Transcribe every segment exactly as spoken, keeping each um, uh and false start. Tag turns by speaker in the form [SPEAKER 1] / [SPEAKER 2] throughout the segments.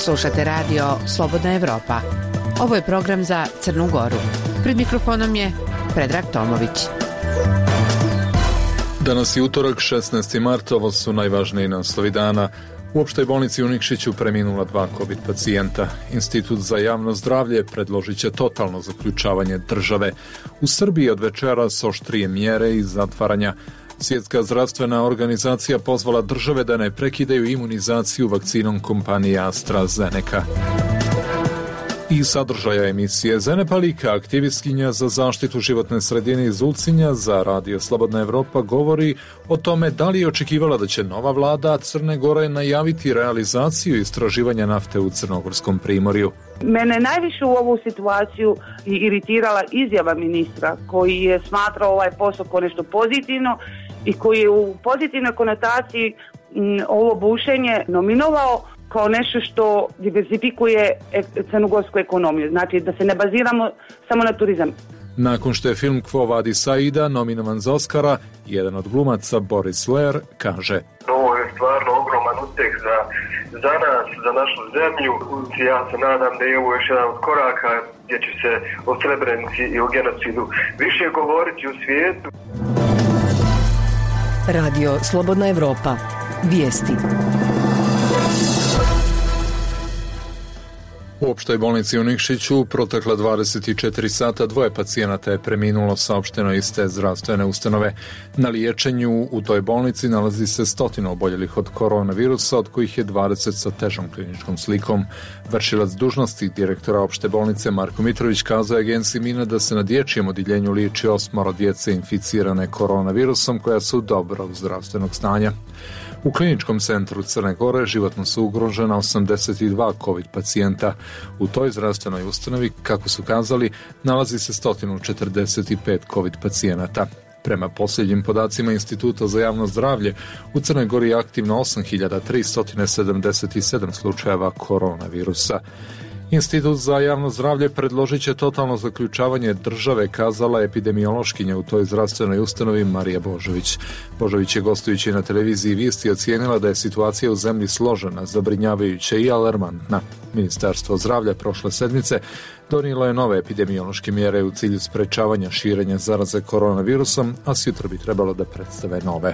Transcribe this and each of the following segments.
[SPEAKER 1] Slušate radio Slobodna Evropa. Ovo je program za Crnu Goru. Pred mikrofonom je Predrag Tomović.
[SPEAKER 2] Danas je utorak, šesnaesti mart, ovo su najvažniji naslovi dana. U opštoj bolnici u Nikšiću preminula dva COVID pacijenta. Institut za javno zdravlje predložit će totalno zaključavanje države. U Srbiji od večeras oštrije mjere i zatvaranja. Svjetska zdravstvena organizacija pozvala države da ne prekidaju imunizaciju vakcinom kompanije AstraZeneca. I sadržaja emisije Zene Palika, aktivistkinja za zaštitu životne sredine iz Ulcinja za Radio Slobodna Evropa, govori o tome da li je očekivala da će nova vlada Crne Gore najaviti realizaciju istraživanja nafte u Crnogorskom primorju.
[SPEAKER 3] Mene najviše u ovu situaciju iritirala izjava ministra koji je smatrao ovaj posao kao nešto pozitivno i koji je u pozitivnoj konotaciji ovo bušenje nominovao kao nešto što diversifikuje crnogorsku ekonomiju. Znači da se ne baziramo samo na turizam.
[SPEAKER 2] Nakon što je film Quo Vadis Aida nominovan za Oscara, jedan od glumaca, Boris Ler, kaže:
[SPEAKER 4] Ovo je stvarno ogroman uspjeh za, za nas, za našu zemlju. Ja se nadam da je ovo još jedan od koraka gdje će se o Srebrenici i o genocidu više govoriti u svijetu.
[SPEAKER 5] Radio Slobodna Evropa. Vijesti.
[SPEAKER 2] U opštoj bolnici u Nikšiću protekla dvadeset četiri sata dvoje pacijenata je preminulo, saopšteno iz te zdravstvene ustanove. Na liječenju u toj bolnici nalazi se stotina oboljelih od koronavirusa, od kojih je dvadeset sa težom kliničkom slikom. Vršilac dužnosti direktora opšte bolnice Marko Mitrović kazao je agenciji Mina da se na dječjem odjeljenju liječi osmoro djece inficirane koronavirusom koja su dobrog zdravstvenog stanja. U kliničkom centru Crne Gore životno su ugrožena osamdeset dva COVID pacijenta. U toj zdravstvenoj ustanovi, kako su kazali, nalazi se sto četrdeset pet COVID pacijenata. Prema posljednjim podacima Instituta za javno zdravlje, u Crnoj Gori je aktivno osam hiljada tristo sedamdeset sedam slučajeva koronavirusa. Institut za javno zdravlje predložit će totalno zaključavanje države, kazala epidemiološkinja u toj zdravstvenoj ustanovi Marija Božović. Božović je gostujući na televiziji Vijesti ocijenila da je situacija u zemlji složena, zabrinjavajuća i alarmantna. Ministarstvo zdravlja prošle sedmice donijelo je nove epidemiološke mjere u cilju sprečavanja širenja zaraze koronavirusom, a sutra bi trebalo da predstave nove.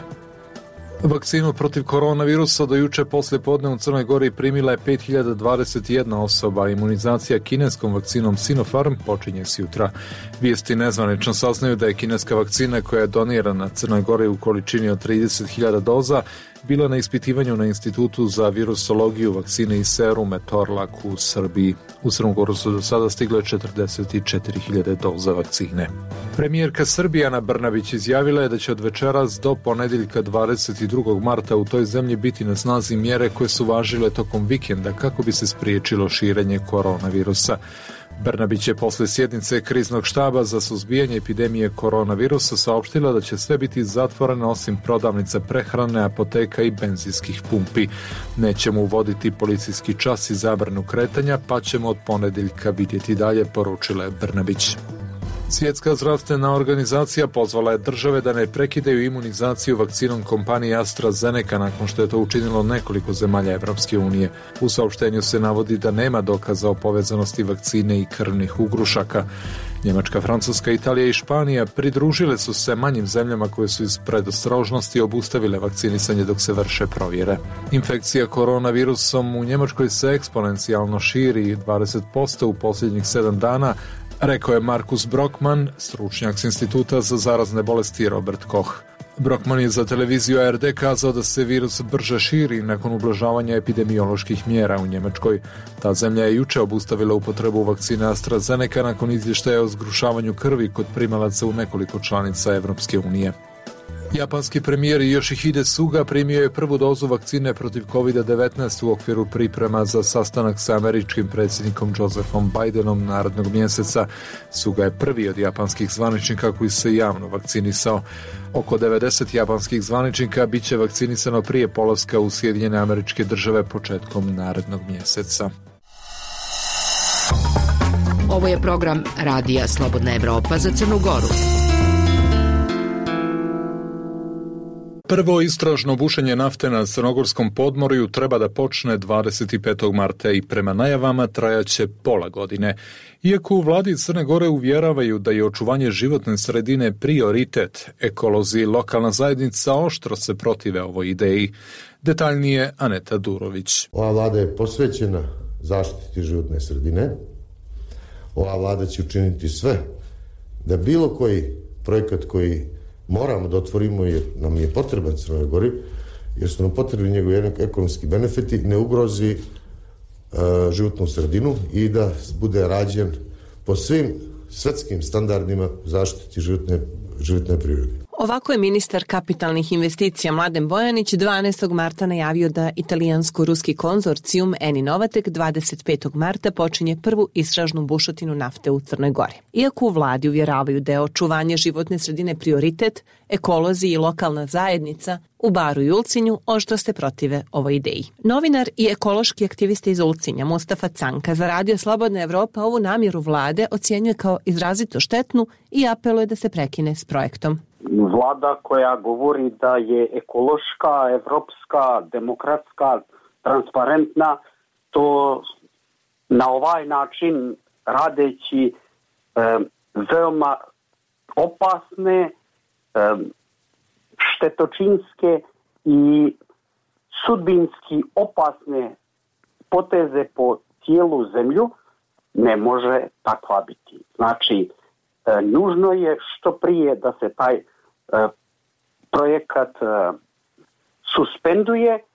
[SPEAKER 2] Vakcinu protiv koronavirusa do juče poslije podne u Crnoj Gori primila je pet hiljada dvadeset jedna osoba. Imunizacija kineskom vakcinom Sinopharm počinje sjutra. Vijesti nezvanično saznaju da je kineska vakcina koja je donirana Crnoj Gori u količini od trideset hiljada doza bila na ispitivanju na Institutu za virusologiju vakcine i serume Torlak u Srbiji. U Crnu Goru su do sada stigle četrdeset četiri hiljade doza vakcine. Premijerka Srbije Ana Brnabić izjavila je da će od večeras do ponedjeljka dvadeset drugog marta u toj zemlji biti na snazi mjere koje su važile tokom vikenda kako bi se spriječilo širenje koronavirusa. Brnabić je posle sjednice kriznog štaba za suzbijanje epidemije koronavirusa saopštila da će sve biti zatvoreno osim prodavnica prehrane, apoteka i benzinskih pumpi. Nećemo uvoditi policijski čas i zabranu kretanja, pa ćemo od ponedjeljka vidjeti dalje, poručila je Brnabić. Svjetska zdravstvena organizacija pozvala je države da ne prekidaju imunizaciju vakcinom kompanije AstraZeneca nakon što je to učinilo nekoliko zemalja Evropske unije. U saopštenju se navodi da nema dokaza o povezanosti vakcine i krvnih ugrušaka. Njemačka, Francuska, Italija i Španija pridružile su se manjim zemljama koje su iz predostrožnosti obustavile vakcinisanje dok se vrše provjere. Infekcija koronavirusom u Njemačkoj se eksponencijalno širi dvadeset posto u posljednjih sedam dana, rekao je Markus Brockmann, stručnjak s Instituta za zarazne bolesti Robert Koch. Brockmann je za televiziju A R D kazao da se virus brže širi nakon ublažavanja epidemioloških mjera u Njemačkoj. Ta zemlja je juče obustavila upotrebu vakcine AstraZeneca nakon izvještaja o zgrušavanju krvi kod primalaca u nekoliko članica Evropske unije. Japanski premijer Yoshihide Suga primio je prvu dozu vakcine protiv kovid devetnaest u okviru priprema za sastanak sa američkim predsjednikom Josephom Bidenom narednog mjeseca. Suga je prvi od japanskih zvaničnika koji se javno vakcinisao. Oko devedeset japanskih zvaničnika bit će vakcinisano prije polaska u Sjedinjene Američke Države početkom narednog mjeseca.
[SPEAKER 1] Ovo je program Radija Slobodna Evropa za Crnu Goru.
[SPEAKER 2] Prvo istražno bušenje nafte na crnogorskom podmorju treba da počne dvadeset petog marta i prema najavama trajaće pola godine. Iako u vladi Crne Gore uvjeravaju da je očuvanje životne sredine prioritet, ekolozi i lokalna zajednica oštro se protive ovoj ideji. Detaljnije Aneta Durović.
[SPEAKER 6] Ova vlada je posvećena zaštiti životne sredine. Ova vlada će učiniti sve da bilo koji projekat koji moramo da otvorimo jer nam je potreban Crnoj Gori, jer su nam potrebni njegovi ekonomski benefiti, ne ugrozi uh, životnu sredinu i da bude rađen po svim svetskim standardima zaštiti životne, životne prirode.
[SPEAKER 7] Ovako je ministar kapitalnih investicija Mladen Bojanić dvanaestog marta najavio da italijansko-ruski konzorcijum Eni Novatek dvadeset petog marta počinje prvu istražnu bušotinu nafte u Crnoj Gori. Iako u vladi uvjeravaju da je očuvanje životne sredine prioritet, ekolozi i lokalna zajednica u Baru i Ulcinju oštro se protive ovoj ideji. Novinar i ekološki aktivista iz Ulcinja Mustafa Canka za Radio Slobodna Evropa ovu namjeru vlade ocjenjuje kao izrazito štetnu i apeluje da se prekine s projektom.
[SPEAKER 8] Vlada koja govori da je ekološka, evropska, demokratska, transparentna, to na ovaj način radeći e, veoma opasne, e, štetočinske i sudbinski opasne poteze po cijelu zemlju, ne može takva biti. Znači, e, nužno je što prije da se taj e, projekat e, suspenduje,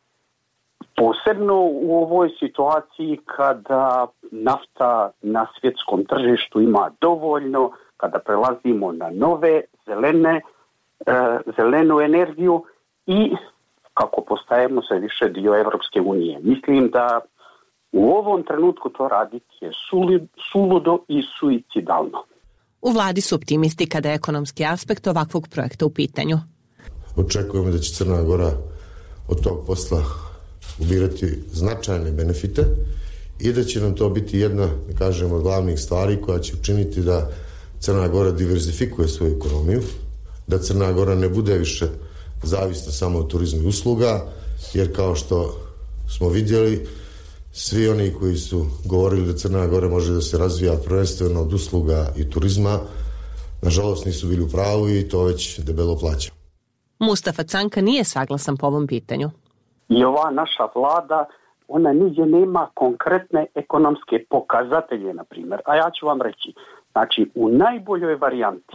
[SPEAKER 8] posebno u ovoj situaciji kada nafta na svjetskom tržištu ima dovoljno, kada prelazimo na nove zelene, e, zelenu energiju i kako postajemo sve više dio Evropske unije. Mislim da u ovom trenutku to raditi je suludo i suicidalno.
[SPEAKER 7] U vladi su optimisti kada je ekonomski aspekt ovakvog projekta u pitanju.
[SPEAKER 6] Očekujemo da će Crna Gora od tog posla ubirati značajne benefite i da će nam to biti jedna, da kažemo, od glavnih stvari koja će učiniti da Crna Gora diverzifikuje svoju ekonomiju, da Crna Gora ne bude više zavisna samo od turizma i usluga, jer kao što smo vidjeli, svi oni koji su govorili da Crna Gora može da se razvija prvenstveno od usluga i turizma, nažalost nisu bili u pravu i to već debelo plaća.
[SPEAKER 7] Mustafa Canka nije saglasan po ovom pitanju.
[SPEAKER 8] I ova naša vlada, ona nigdje nema konkretne ekonomske pokazatelje, na primjer. A ja ću vam reći, znači u najboljoj varijanti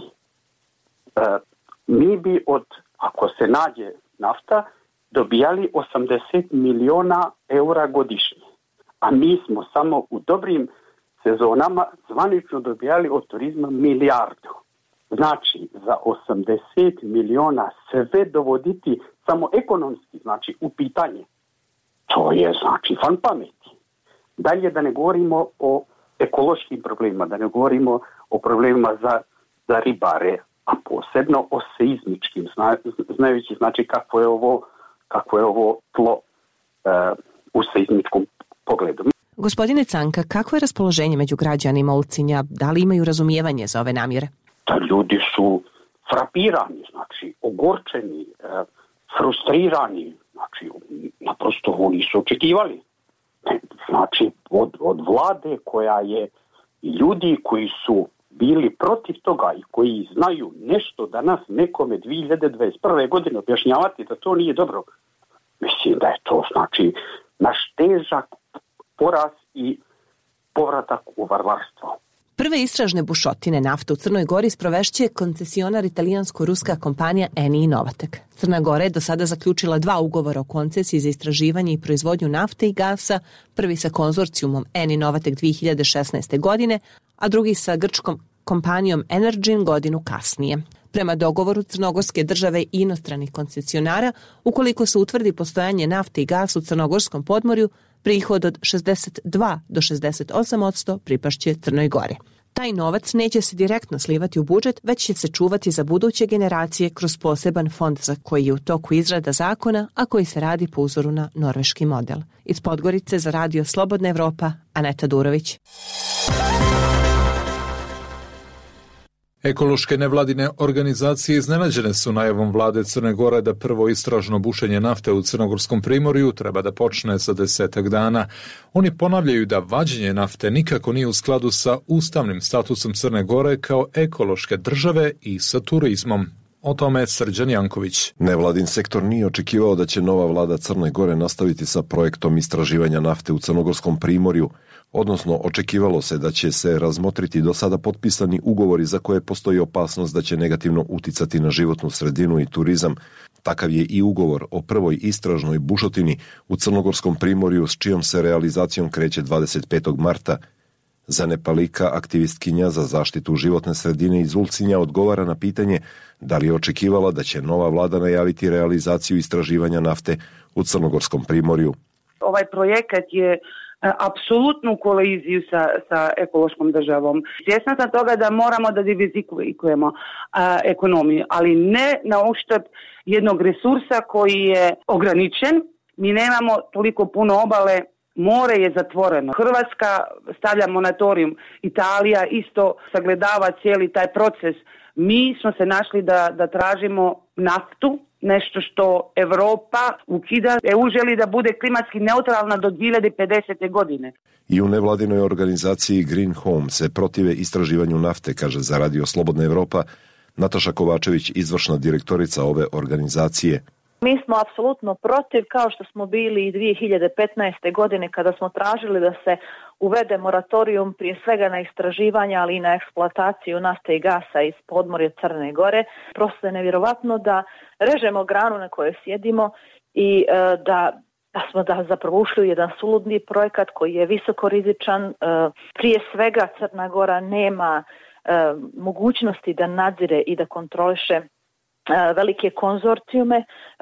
[SPEAKER 8] e, mi bi od, ako se nađe nafta, dobijali osamdeset miliona eura godišnje. A mi smo samo u dobrim sezonama zvanično dobijali od turizma milijardu. Znači, za osamdeset miliona sve dovoditi samo ekonomski, znači u pitanje, to je znači fan pameti. Dalje da ne govorimo o ekološkim problemima, da ne govorimo o problemima za, za ribare, a posebno o seizmičkim, zna, znajući znači kako je ovo, kako je ovo tlo uh, u seizmičkom pogledu.
[SPEAKER 7] Gospodine Canka, kako je raspoloženje među građanima Ulcinja? Da li imaju razumijevanje za ove namjere?
[SPEAKER 8] Da ljudi su frapirani, znači ogorčeni, frustrirani, znači naprosto ovo nisu očekivali. Znači od, od vlade koja je, ljudi koji su bili protiv toga i koji znaju nešto danas nekome dvije hiljade dvadeset prve godine objašnjavati da to nije dobro. Mislim da je to znači naš težak poraz i povratak u varvarstvo.
[SPEAKER 7] Prve istražne bušotine nafte u Crnoj Gori sprovešće koncesionar italijansko-ruska kompanija Eni Novatek. Crna Gora je do sada zaključila dva ugovora o koncesiji za istraživanje i proizvodnju nafte i gasa, prvi sa konzorcijumom Eni Novatek dvije hiljade šesnaeste. godine, a drugi sa grčkom kompanijom Energyn godinu kasnije. Prema dogovoru crnogorske države i inostranih koncesionara, ukoliko se utvrdi postojanje nafte i gasa u crnogorskom podmorju, prihod od šezdeset dva do šezdeset osam posto pripašće Crnoj Gori. Taj novac neće se direktno slivati u budžet, već će se čuvati za buduće generacije kroz poseban fond za koji je u toku izrada zakona, a koji se radi po uzoru na norveški model. Iz Podgorice za Radio Slobodna Evropa, Aneta Durović.
[SPEAKER 2] Ekološke nevladine organizacije iznenađene su najavom vlade Crne Gore da prvo istražno bušenje nafte u Crnogorskom primorju treba da počne za desetak dana. Oni ponavljaju da vađenje nafte nikako nije u skladu sa ustavnim statusom Crne Gore kao ekološke države i sa turizmom. O tome Srđan Janković.
[SPEAKER 9] Nevladin sektor nije očekivao da će nova vlada Crne Gore nastaviti sa projektom istraživanja nafte u Crnogorskom primorju, odnosno očekivalo se da će se razmotriti do sada potpisani ugovori za koje postoji opasnost da će negativno uticati na životnu sredinu i turizam. Takav je i ugovor o prvoj istražnoj bušotini u Crnogorskom primorju s čijom se realizacijom kreće dvadeset petog marta. Zane Palika, aktivistkinja za zaštitu životne sredine iz Ulcinja, odgovara na pitanje da li je očekivala da će nova vlada najaviti realizaciju istraživanja nafte u Crnogorskom primorju.
[SPEAKER 3] Ovaj projekat je apsolutno u koliziju sa, sa ekološkom državom. Svjesna sam toga da moramo da diverzifikujemo ekonomiju, ali ne na uštrb jednog resursa koji je ograničen. Mi nemamo toliko puno obale, more je zatvoreno. Hrvatska stavlja moratorium, Italija isto sagledava cijeli taj proces. Mi smo se našli da, da tražimo naftu, nešto što Europa ukida. E U želi da bude klimatski neutralna do dvije hiljade pedesete. godine.
[SPEAKER 9] I u nevladinoj organizaciji Green Home se protive istraživanju nafte, kaže za Radio Slobodna Evropa Nataša Kovačević, izvršna direktorica ove organizacije.
[SPEAKER 10] Mi smo apsolutno protiv, kao što smo bili i dvije hiljade petnaeste. godine kada smo tražili da se uvede moratorium prije svega na istraživanja, ali i na eksploataciju nafte i gasa iz podmorja Crne Gore. Prosto je nevjerovatno da režemo granu na kojoj sjedimo i e, da, da smo da zapravo ušli u jedan suludni projekat koji je visoko rizičan. E, prije svega Crna Gora nema e, mogućnosti da nadzire i da kontroliše velike konzorcijume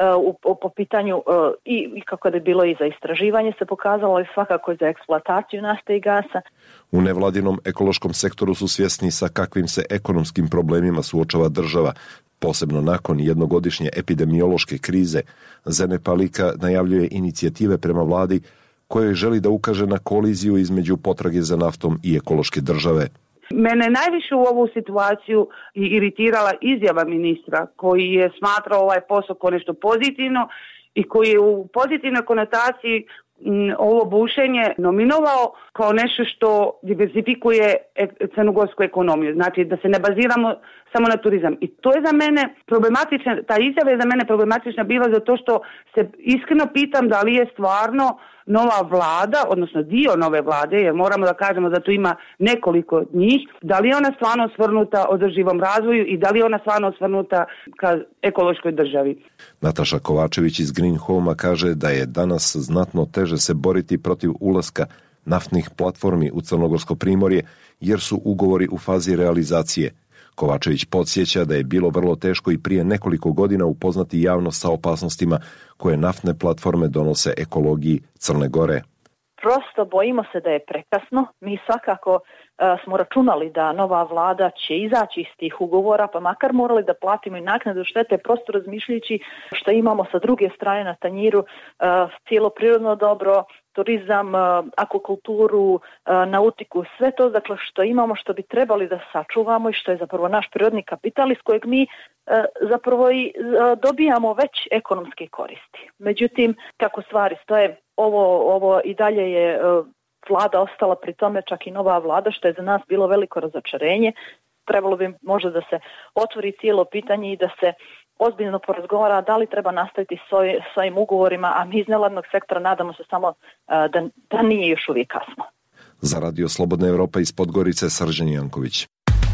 [SPEAKER 10] u, po pitanju i, i kako da je bilo i za istraživanje se pokazalo i svakako i za eksploataciju nafte i gasa.
[SPEAKER 9] U nevladinom ekološkom sektoru su svjesni sa kakvim se ekonomskim problemima suočava država, posebno nakon jednogodišnje epidemiološke krize. Zane Palika najavljuje inicijative prema vladi koje želi da ukaže na koliziju između potrage za naftom i ekološke države.
[SPEAKER 3] Mene najviše u ovu situaciju iritirala izjava ministra koji je smatrao ovaj posao kao nešto pozitivno i koji je u pozitivnoj konotaciji ovo bušenje nominovao kao nešto što diversifikuje crnogorsku ekonomiju. Znači da se ne baziramo samo na turizam. I to je za mene problematična, ta izjava je za mene problematična bila zato što se iskreno pitam da li je stvarno nova vlada, odnosno dio nove vlade, jer moramo da kažemo da tu ima nekoliko njih, da li je ona stvarno osvrnuta održivom razvoju i da li je ona stvarno osvrnuta ka ekološkoj državi.
[SPEAKER 9] Nataša Kovačević iz Green Home-a kaže da je danas znatno teže se boriti protiv ulaska naftnih platformi u Crnogorsko primorje jer su ugovori u fazi realizacije. Kovačević podsjeća da je bilo vrlo teško i prije nekoliko godina upoznati javnost sa opasnostima koje naftne platforme donose ekologiji Crne Gore.
[SPEAKER 10] Prosto bojimo se da je prekasno. Mi svakako uh, smo računali da nova vlada će izaći iz tih ugovora, pa makar morali da platimo i naknadu štete, prosto razmišljajući što imamo sa druge strane na tanjiru, uh, cijelo prirodno dobro, turizam, uh, akvakulturu, uh, nautiku, sve to dakle što imamo, što bi trebali da sačuvamo i što je zapravo naš prirodni kapital iz kojeg mi uh, zapravo i uh, dobijamo već ekonomske koristi. Međutim, kako stvari stoje, Ovo, ovo i dalje je uh, vlada ostala pri tome, čak i nova vlada, što je za nas bilo veliko razočarenje. Trebalo bi možda da se otvori cijelo pitanje i da se ozbiljno porazgovara da li treba nastaviti s ovim ugovorima, a mi iz nevladnog sektora nadamo se samo uh, da, da nije još uvijek kasno.
[SPEAKER 9] Za Radio Slobodna Evropa iz Podgorice, Srđan Janković.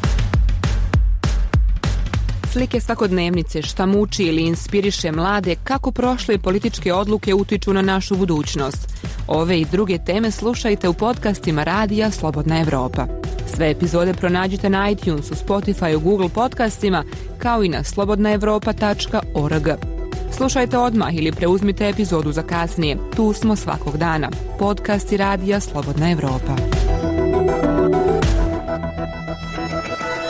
[SPEAKER 1] Slike svakodnevnice, šta muči ili inspiriše mlade, kako prošle političke odluke utiču na našu budućnost. Ove i druge teme slušajte u podcastima Radija Slobodna Evropa. Sve epizode pronađite na iTunesu, Spotify, Google podcastima, kao i na slobodna evropa tačka org. Slušajte odmah ili preuzmite epizodu za kasnije. Tu smo svakog dana. Podcasti Radija Slobodna Evropa.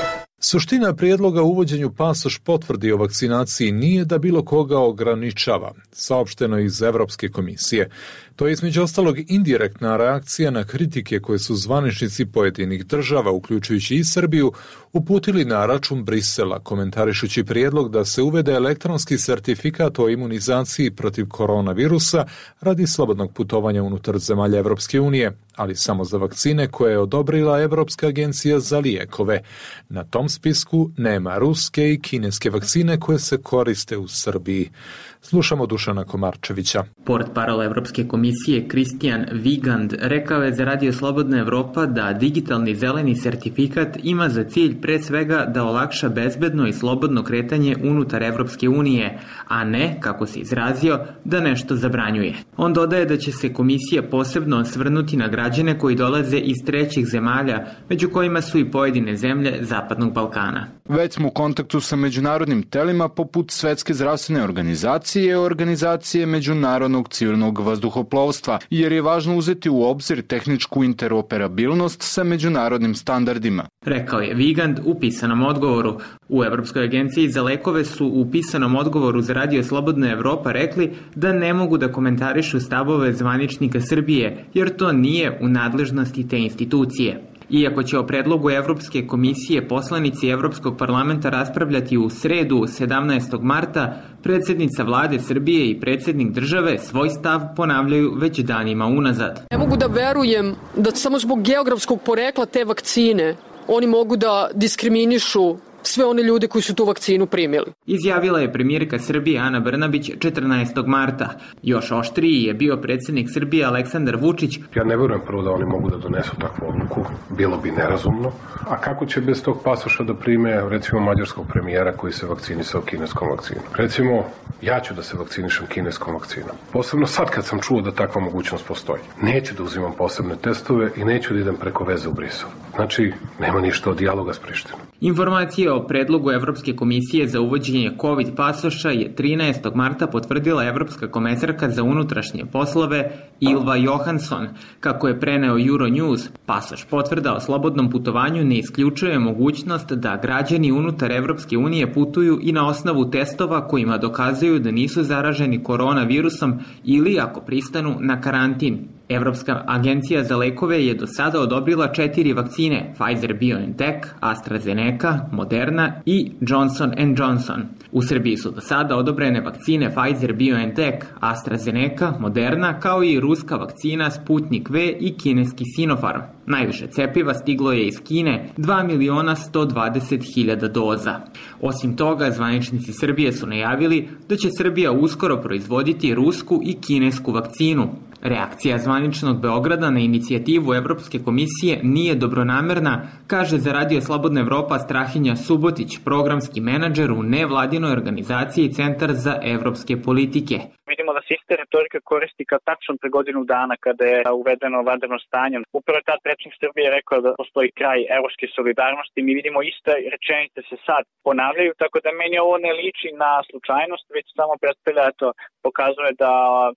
[SPEAKER 2] Suština prijedloga o uvođenju pasoš potvrdi o vakcinaciji nije da bilo koga ograničava, saopšteno iz Evropske komisije. To je između ostalog indirektna reakcija na kritike koje su zvaničnici pojedinih država, uključujući i Srbiju, uputili na račun Brisela, komentarišući prijedlog da se uvede elektronski sertifikat o imunizaciji protiv koronavirusa radi slobodnog putovanja unutar zemalja Evropske unije, ali samo za vakcine koje je odobrila Evropska agencija za lijekove. Na tom spisku nema ruske i kineske vakcine koje se koriste u Srbiji. Slušamo Dušana Komarčevića.
[SPEAKER 11] Portparol Evropske komisije Kristijan Vigand rekao je za Radio Slobodna Evropa da digitalni zeleni sertifikat ima za cilj pre svega da olakša bezbedno i slobodno kretanje unutar Evropske unije, a ne, kako se izrazio, da nešto zabranjuje. On dodaje da će se komisija posebno osvrnuti na građane koji dolaze iz trećih zemalja, među kojima su i pojedine zemlje Zapadnog Balkana.
[SPEAKER 12] Već smo u kontaktu sa međunarodnim telima poput Svetske zdravstvene organizacije i organizacije Međunarodnog civilnog vazduhoplovstva, jer je važno uzeti u obzir tehničku interoperabilnost sa međunarodnim standardima.
[SPEAKER 11] Rekao je Vigand u pisanom odgovoru. U Evropskoj agenciji za lekove su u pisanom odgovoru za Radio Slobodna Evropa rekli da ne mogu da komentarišu stavove zvaničnika Srbije, jer to nije u nadležnosti te institucije. Iako će o predlogu Evropske komisije poslanici Evropskog parlamenta raspravljati u sredu sedamnaestog marta, predsjednica vlade Srbije i predsjednik države svoj stav ponavljaju već danima unazad.
[SPEAKER 13] Ne mogu da verujem da samo zbog geografskog porekla te vakcine oni mogu da diskriminišu sve one ljude koji su tu vakcinu primili.
[SPEAKER 11] Izjavila je premijerka Srbije Ana Brnabić četrnaestog marta. Još oštriji je bio predsjednik Srbije Aleksandar Vučić.
[SPEAKER 14] Ja ne verujem prvo da oni mogu da donesu takvu odluku, bilo bi nerazumno. A kako će bez tog pasoša da prime recimo mađarskog premijera koji se vakcinisao kineskom vakcinom? Recimo, ja ću da se vakcinišem kineskom vakcinom. Posebno sad kad sam čuo da takva mogućnost postoji. Neću da uzimam posebne testove i neću da idem preko veze u Brisel. Znači, nema ništa od dijaloga s Prištinom.
[SPEAKER 11] Informacije o predlogu Evropske komisije za uvođenje COVID pasoša je trinaestog marta potvrdila Evropska komesarka za unutrašnje poslove Ylva Johansson. Kako je preneo Euronews, pasoš potvrda o slobodnom putovanju ne isključuje mogućnost da građani unutar Evropske unije putuju i na osnovu testova kojima dokazuju da nisu zaraženi koronavirusom ili ako pristanu na karantin. Evropska agencija za lekove je do sada odobrila četiri vakcine, Pfizer-BioNTech, AstraZeneca, Moderna i Johnson and Johnson. U Srbiji su do sada odobrene vakcine Pfizer-BioNTech, AstraZeneca, Moderna, kao i ruska vakcina Sputnik V i kineski Sinopharm. Najviše cepiva stiglo je iz Kine, dva miliona sto dvadeset hiljada doza. Osim toga, zvaničnici Srbije su najavili da će Srbija uskoro proizvoditi rusku i kinesku vakcinu. Reakcija zvaničnog Beograda na inicijativu Evropske komisije nije dobronamerna, kaže za Radio Slobodna Evropa Strahinja Subotić, programski menadžer u nevladinoj organizaciji Centar za evropske politike.
[SPEAKER 15] Vidimo da se ista retorika koristi kao tačno pre godinu dana kada je uvedeno vanredno stanje. Upravo je tad predsjednik Srbije rekao da postoji kraj evropske solidarnosti. Mi vidimo iste rečenice se sad ponavljaju, tako da meni ovo ne liči na slučajnost, već samo predstavlja, to pokazuje da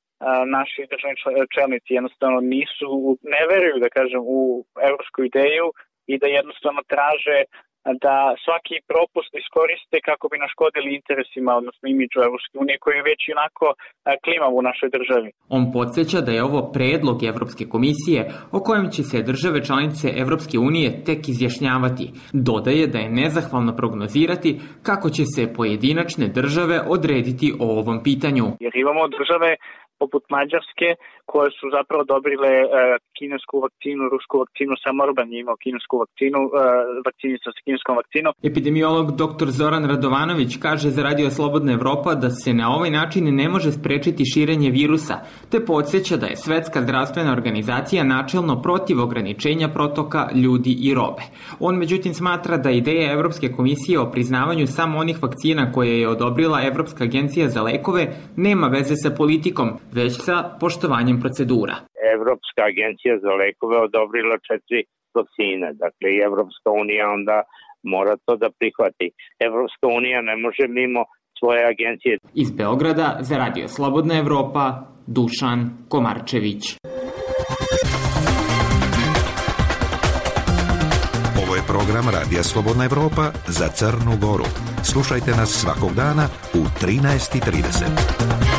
[SPEAKER 15] naši državni čelnici jednostavno nisu, ne veruju, da kažem, u evropsku ideju i da jednostavno traže da svaki propust iskoriste kako bi naškodili interesima, odnosno imidžu Evropske unije koji je već onako klimav u našoj državi.
[SPEAKER 11] On podsjeća da je ovo predlog Evropske komisije o kojem će se države članice Evropske unije tek izjašnjavati. Dodaje da je nezahvalno prognozirati kako će se pojedinačne države odrediti o ovom pitanju.
[SPEAKER 15] Jer imamo države poput Mađarske, koje su zapravo dobrile e, kinesku vakcinu, rusku vakcinu, sam Orban je imao kinesku vakcinu, e, vakcinicu sa kineskom vakcinom.
[SPEAKER 11] Epidemiolog doktor Zoran Radovanović kaže za Radio Slobodna Evropa da se na ovaj način ne može sprečiti širenje virusa, te podsjeća da je Svetska zdravstvena organizacija načelno protiv ograničenja protoka ljudi i robe. On međutim smatra da ideja Evropske komisije o priznavanju samo onih vakcina koje je odobrila Evropska agencija za lekove nema veze sa politikom, već sa poštovanjem procedura.
[SPEAKER 16] Evropska agencija za lekove odobrila četiri vakcine, dakle i Evropska unija onda mora to da prihvati. Evropska unija ne može mimo svoje agencije.
[SPEAKER 11] Iz Beograda za Radio Slobodna Evropa, Dušan Komarčević.
[SPEAKER 17] Ovo je program Radija Slobodna Evropa za Crnu Goru. Slušajte nas svakog dana u trinaest i trideset.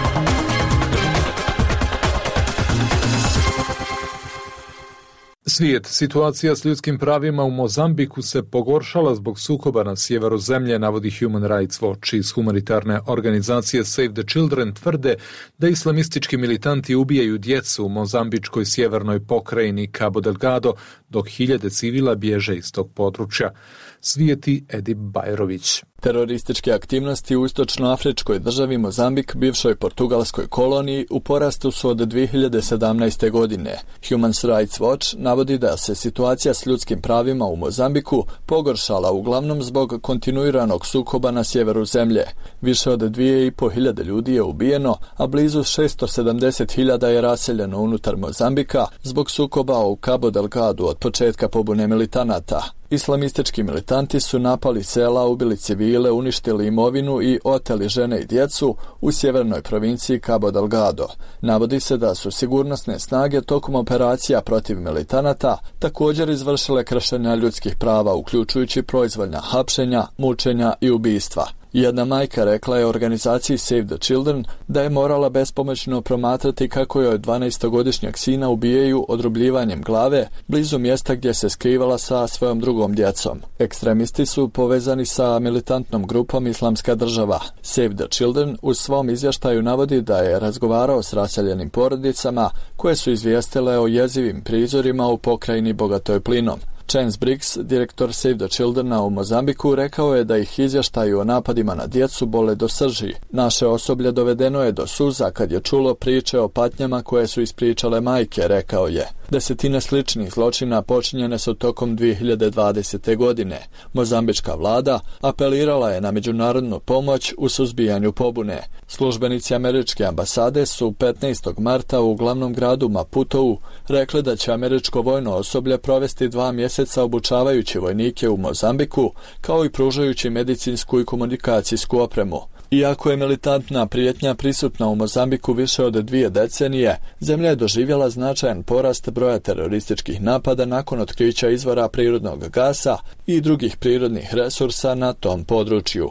[SPEAKER 2] Svijet. Situacija s ljudskim pravima u Mozambiku se pogoršala zbog sukoba na sjeveru zemlje, navodi Human Rights Watch. Iz humanitarne organizacije Save the Children tvrde da islamistički militanti ubijaju djecu u mozambičkoj sjevernoj pokrajini Cabo Delgado, dok hiljade civila bježe iz tog područja. Svijeti Edip Bajrović.
[SPEAKER 18] Terorističke aktivnosti u istočnoafričkoj državi Mozambik, bivšoj portugalskoj koloniji, u porastu su od dvije hiljade sedamnaeste. godine. Human Rights Watch navodi da se situacija s ljudskim pravima u Mozambiku pogoršala uglavnom zbog kontinuiranog sukoba na sjeveru zemlje. Više od dvije i po hiljade ljudi je ubijeno, a blizu šesto sedamdeset hiljada je raseljeno unutar Mozambika zbog sukoba u Cabo Delgado od početka pobune militanata. Islamistički militanti su napali sela, ubili civile, uništili imovinu i oteli žene i djecu u sjevernoj provinciji Cabo Delgado. Navodi se da su sigurnosne snage tokom operacija protiv militanata također izvršile kršenja ljudskih prava, uključujući proizvoljna hapšenja, mučenja i ubistva. Jedna majka rekla je organizaciji Save the Children da je morala bespomoćno promatrati kako joj dvanaestogodišnjeg sina ubijaju odrubljivanjem glave blizu mjesta gdje se skrivala sa svojom drugom djecom. Ekstremisti su povezani sa militantnom grupom Islamska država. Save the Children u svom izvještaju navodi da je razgovarao s raseljenim porodicama koje su izvijestile o jezivim prizorima u pokrajini bogatoj plinom. Chance Briggs, direktor Save the Childrena u Mozambiku, rekao je da ih izvještaju o napadima na djecu bole do srži. Naše osoblje dovedeno je do suza kad je čulo priče o patnjama koje su ispričale majke, rekao je. Desetine sličnih zločina počinjene su tokom dvije hiljade dvadesete. godine. Mozambička vlada apelirala je na međunarodnu pomoć u suzbijanju pobune. Službenici američke ambasade su petnaestog marta u glavnom gradu Maputou rekli da će američko vojno osoblje provesti dva mjeseca obučavajući vojnike u Mozambiku, kao i pružajući medicinsku i komunikacijsku opremu. Iako je militantna prijetnja prisutna u Mozambiku više od dvije decenije, zemlja je doživjela značajan porast broja terorističkih napada nakon otkrića izvora prirodnog gasa i drugih prirodnih resursa na tom području.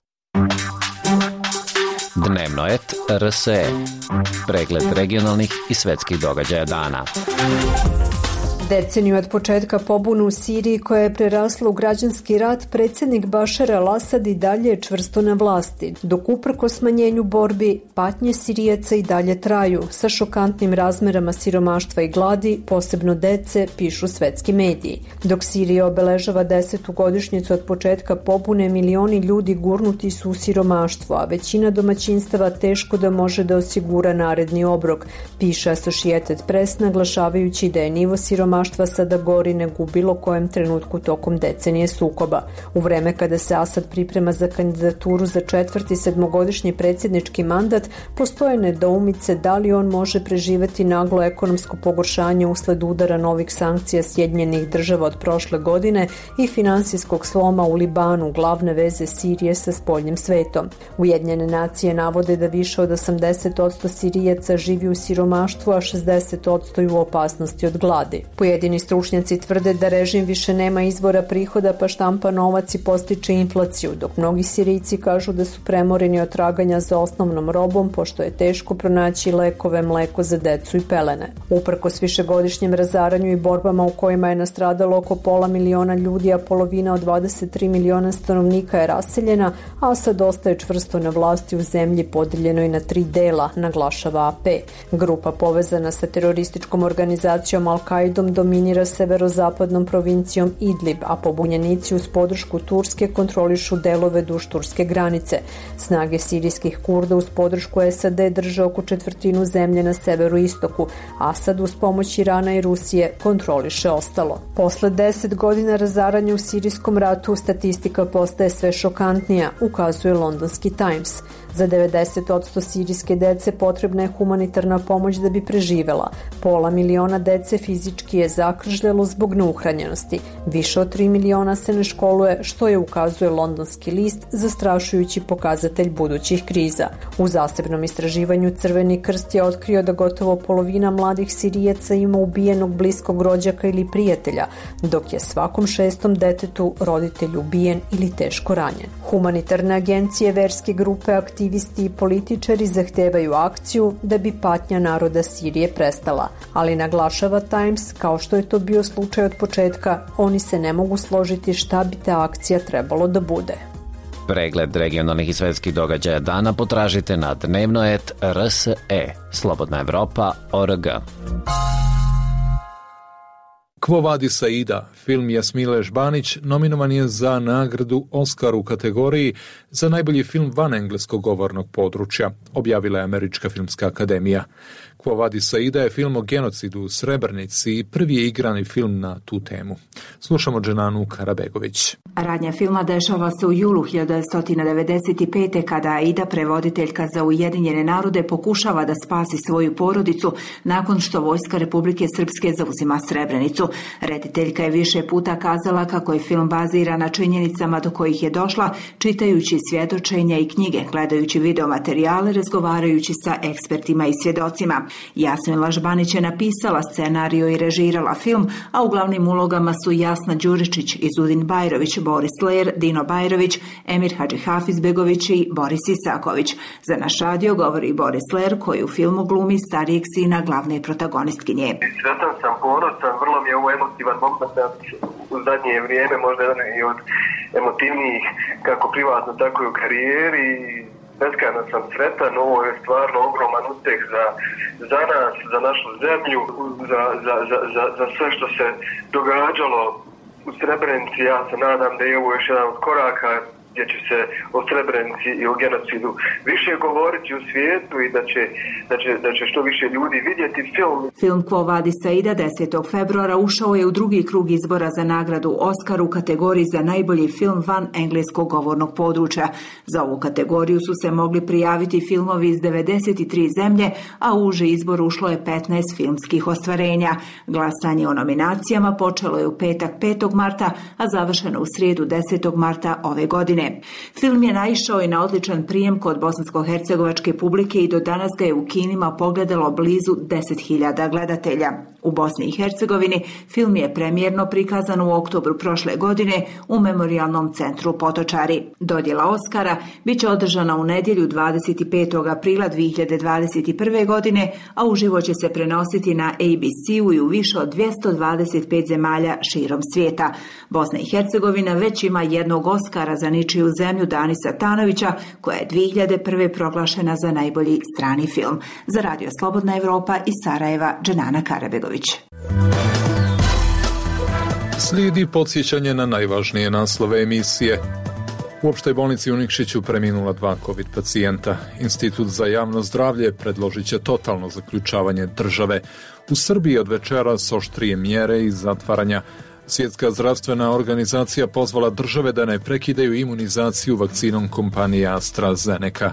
[SPEAKER 19] Dnevnoet R S E. Pregled regionalnih i svetskih događaja dana.
[SPEAKER 20] Deceniju od početka pobune u Siriji koja je prerasla u građanski rat, predsjednik Bašar al-Asad i dalje je čvrsto na vlasti, dok uprkos smanjenju borbi, patnje Sirijaca i dalje traju, sa šokantnim razmerama siromaštva i gladi, posebno dece, pišu svetski mediji. Dok Sirija obeležava desetu godišnjicu od početka pobune, milioni ljudi gurnuti su u siromaštvo, a većina domaćinstava teško da može da osigura naredni obrok, piše Associated Press, naglašavajući da je nivo siromaštva maštva sada gori nego u bilo kojem trenutku tokom decenije sukoba. U vreme kada se Asad priprema za kandidaturu za četvrti sedmogodišnji predsjednički mandat, postoje nedoumice da li on može preživeti naglo ekonomsko pogoršanje usled udara novih sankcija Sjedinjenih država od prošle godine i finansijskog sloma u Libanu, glavne veze Sirije sa spoljnim svetom. Ujedinjene nacije navode da više od osamdeset posto Sirijaca živi u siromaštvu, a šezdeset posto je u opasnosti od gladi. Pojedini stručnjaci tvrde da režim više nema izvora prihoda pa štampa novac i postiče inflaciju, dok mnogi Sirijci kažu da su premoreni od traganja za osnovnom robom, pošto je teško pronaći lekove, mleko za decu i pelene. Uprkos višegodišnjem razaranju i borbama u kojima je nastradalo oko pola miliona ljudi, a polovina od dvadeset tri miliona stanovnika je raseljena, Asad ostaje čvrsto na vlasti u zemlji podeljenoj na tri dela, naglašava A P. Grupa povezana sa terorističkom organizacijom Al-Qaidom dominira severozapadnom provincijom Idlib, a pobunjenici uz podršku Turske kontrolišu delove duž turske granice. Snage sirijskih Kurda uz podršku S A D drže oko četvrtinu zemlje na severu istoku. Asad uz pomoć Irana i Rusije kontroliše ostalo. Posle deset godina razaranja u sirijskom ratu statistika postaje sve šokantnija, ukazuje londonski Times. Za devedeset posto sirijske dece potrebna je humanitarna pomoć da bi preživela. Pola miliona dece fizički je zakržljalo zbog neuhranjenosti. Više od tri miliona se ne školuje, što je, ukazuje londonski list, zastrašujući pokazatelj budućih kriza. U zasebnom istraživanju Crveni krst je otkrio da gotovo polovina mladih Sirijaca ima ubijenog bliskog rođaka ili prijatelja, dok je svakom šestom detetu roditelj ubijen ili teško ranjen. Humanitarne agencije, verske grupe, aktivisti i političari zahtevaju akciju da bi patnja naroda Sirije prestala. Ali naglašava Times, kao što je to bio slučaj od početka, oni se ne mogu složiti šta bi ta akcija trebalo da bude.
[SPEAKER 19] Pregled regionalnih i svetskih događaja dana potražite na dnevnoet R S E, Slobodna Evropa, O R G.
[SPEAKER 2] Quo Vadis Aida, film Jasmile Žbanić, nominovan je za nagradu Oscar u kategoriji za najbolji film van engleskog govornog područja, objavila je Američka filmska akademija. Quo Vadis Aida je film o genocidu u Srebrenici i prvi je igrani film na tu temu. Slušamo Dženanu Karabegović.
[SPEAKER 21] Radnja filma dešava se u julu hiljadu devetsto devedeset pete. kada Aida, prevoditeljka za Ujedinjene narode, pokušava da spasi svoju porodicu nakon što vojska Republike Srpske zauzima Srebrenicu. Rediteljka je više puta kazala kako je film bazira na činjenicama do kojih je došla, čitajući svjedočenja i knjige, gledajući videomaterijale, razgovarajući sa ekspertima i svjedocima. Jasmila Žbanić je napisala scenariju i režirala film, a u glavnim ulogama su Jasna Đuričić, Izudin Bajrović, Boris Ler, Dino Bajrović, Emir Hadžihafizbegović i Boris Isaković. Za naš radio govori Boris Ler, koji u filmu glumi starijeg sina glavne protagonistkinje.
[SPEAKER 4] Sretan sam, ponosan, vrlo mi je ovo emotivan moment u zadnje vrijeme, možda jedan i od emotivnijih kako privatno, tako i u karijeri. Beskrajno sam sretan, ovo je stvarno ogroman uspjeh za, za nas, za našu zemlju, za, za, za, za, za sve što se događalo u Srebrenici. Ja se nadam da je ovo još jedan od koraka gdje će se o Srebrenici i o genocidu više govoriti u svijetu i da će, da će, da će što više ljudi vidjeti film.
[SPEAKER 21] Film Quo Vadis Aida desetog februara ušao je u drugi krug izbora za nagradu Oscar u kategoriji za najbolji film van engleskog govornog područja. Za ovu kategoriju su se mogli prijaviti filmovi iz devedeset tri zemlje, a u uži izbor ušlo je petnaest filmskih ostvarenja. Glasanje o nominacijama počelo je u petak petog marta, a završeno u srijedu desetog marta ove godine. Film je naišao i na odličan prijem kod bosansko-hercegovačke publike i do danas ga je u kinima pogledalo blizu deset hiljada gledatelja. U Bosni i Hercegovini film je premijerno prikazan u oktobru prošle godine u Memorijalnom centru Potočari. Dodjela Oskara bit će održana u nedjelju dvadeset petog aprila dvije hiljade dvadeset prve. godine, a uživo će se prenositi na A B C-u i u više od dvjesto dvadeset pet zemalja širom svijeta. Bosna i Hercegovina već ima jednog Oskara za ničiju zemlju Danisa Tanovića, koja je dvije hiljade prve. proglašena za najbolji strani film. Za Radio Slobodna Evropa iz Sarajeva, Dženana Karabegović.
[SPEAKER 2] Slijedi podsjećanje na najvažnije naslove emisije. U opštoj bolnici u Nikšiću preminula dva COVID pacijenta. Institut za javno zdravlje predložit će totalno zaključavanje države. U Srbiji od večeras oštrije mjere i zatvaranja. Svjetska zdravstvena organizacija pozvala države da ne prekidaju imunizaciju vakcinom kompanije AstraZeneca.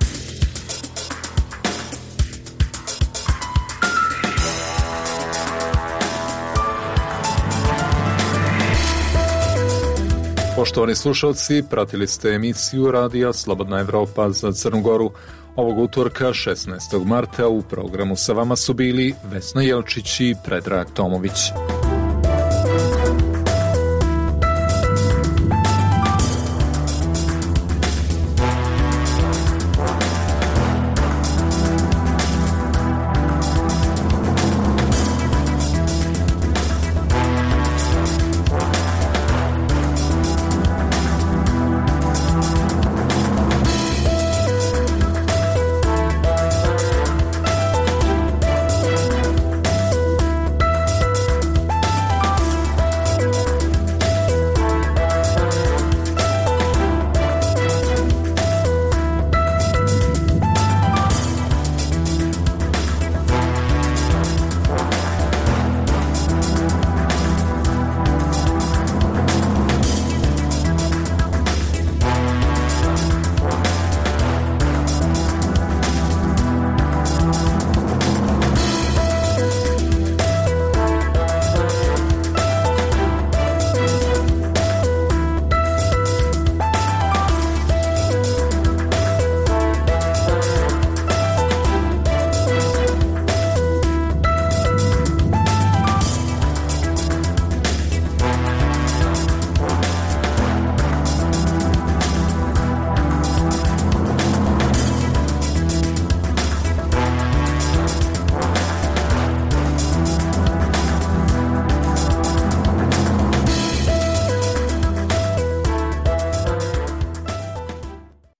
[SPEAKER 2] Poštovani slušalci, pratili ste emisiju Radija Slobodna Evropa za Crnu Goru. Ovog utorka, šesnaestog marta, u programu sa vama su bili Vesna Jelčić i Predrag Tomović.